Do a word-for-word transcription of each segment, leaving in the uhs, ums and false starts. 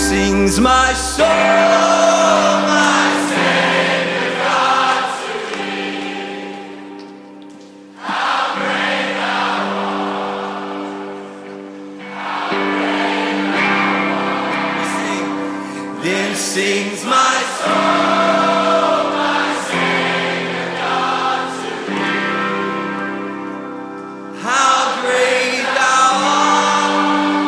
sings my soul, my Savior God to thee. How great thou art, how great thou art. Sing. Then sings my soul, my Savior God to thee. How great thou art.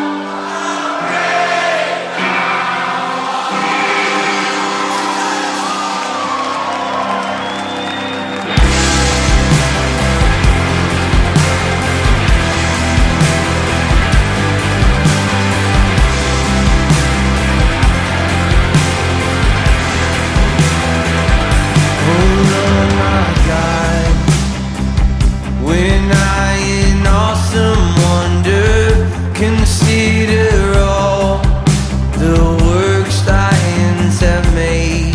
When I in awesome wonder consider all the works thy hands have made,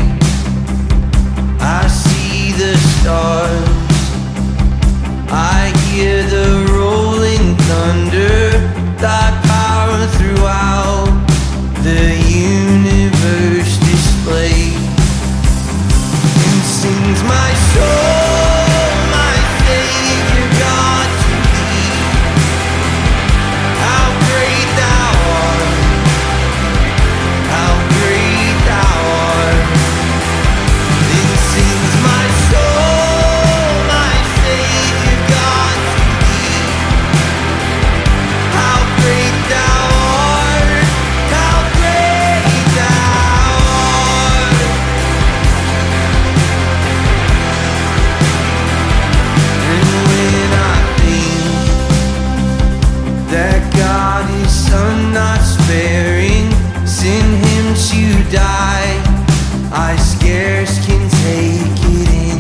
I see the stars, I hear the rolling thunder, thy power throughout the universe displayed. And sings my soul, die, I scarce can take it in,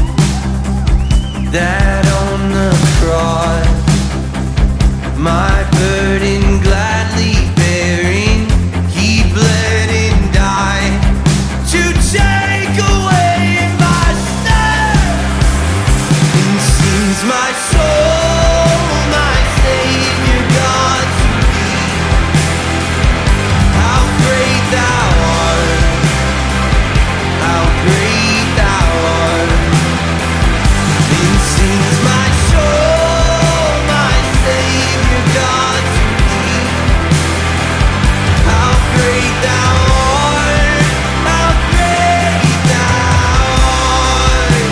that on the cross, my burden gladly bearing, he bled and died to take away my sin. And sings my soul, my Savior God to thee. How great thou art, how great thou art. Then sings my soul, my Savior God to thee. How great thou art, how great thou art.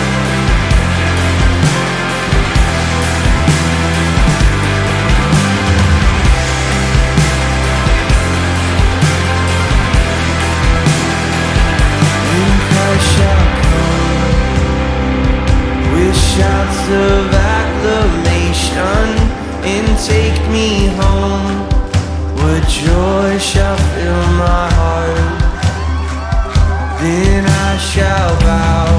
When Christ shall come with shouts of acclamation and take me home, what joy shall fill my heart. Then I shall bow